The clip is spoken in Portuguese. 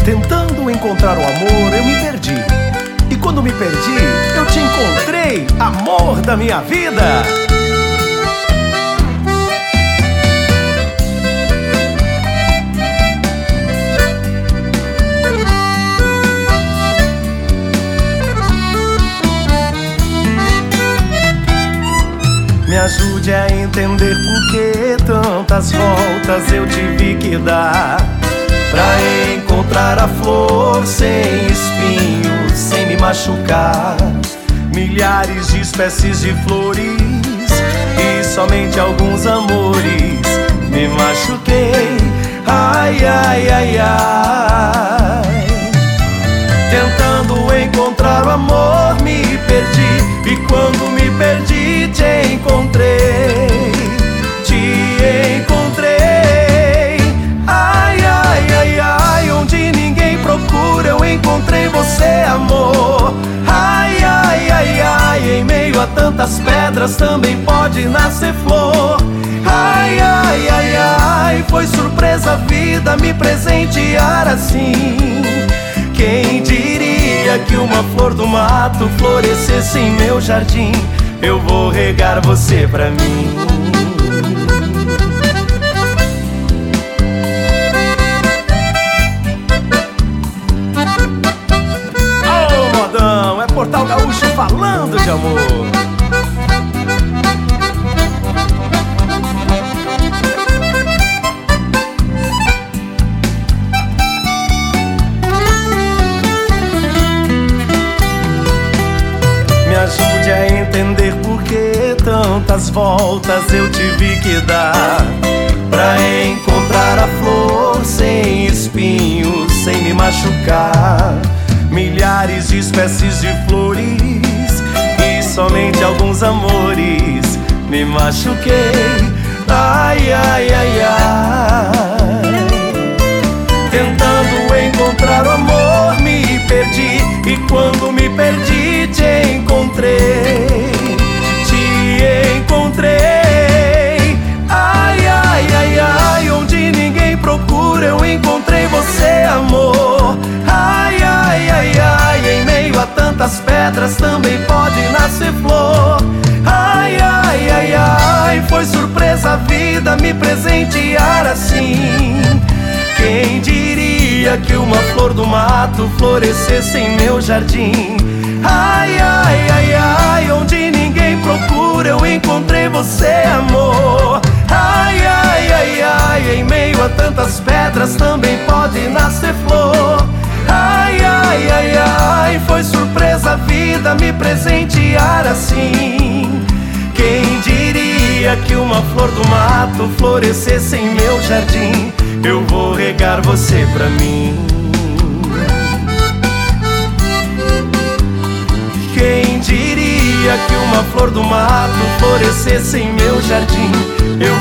Tentando encontrar o amor, eu me perdi. E quando me perdi, eu te encontrei, amor da minha vida. Me ajude a entender por que tantas voltas eu tive que dar pra encontrar a flor sem espinhos, sem me machucar. Milhares de espécies de flores e somente alguns amores. Me machuquei, ai, ai, ai, ai. Tentando encontrar o amor me perdi. E quando me perdi te encontrei, te encontrei. Ai, ai, ai, ai, onde ninguém procura eu encontrei você, amor. Ai, ai, ai, ai, em meio a tantas pedras também pode nascer flor. Ai, ai, ai, ai, foi surpresa a vida me presentear assim. Quem diria que uma flor do mato florescesse em meu jardim? Eu vou regar você pra mim. Ô, modão, é Portal Gaúcho falando de amor. Me ajude a entender por que tantas voltas eu tive que dar pra encontrar a flor sem espinhos, sem me machucar. Milhares de espécies de flores e somente alguns amores. Me machuquei, ai, ai, ai, ai. Tentando encontrar o amor me perdi. E quando me perdi te encontrei, te encontrei. Ai, ai, ai, ai, onde ninguém procura eu encontrei você, amor. Ai, ai, ai, ai, em meio a tantas pedras também pode nascer flor. Ai, ai, ai, ai, foi surpresa a vida me presentear assim. Quem diria que uma flor do mato florescesse em meu jardim? Ai, ai, ai, ai, onde ninguém procura eu encontrei você, amor. Ai, ai, ai, ai, em meio a tantas pedras também pode nascer flor. Ai, ai, ai, ai, foi surpresa a vida me presentear assim. Quem diria que uma flor do mato florescesse em meu jardim? Eu vou regar você pra mim. Quem diria que uma flor do mato florescesse em meu jardim? Eu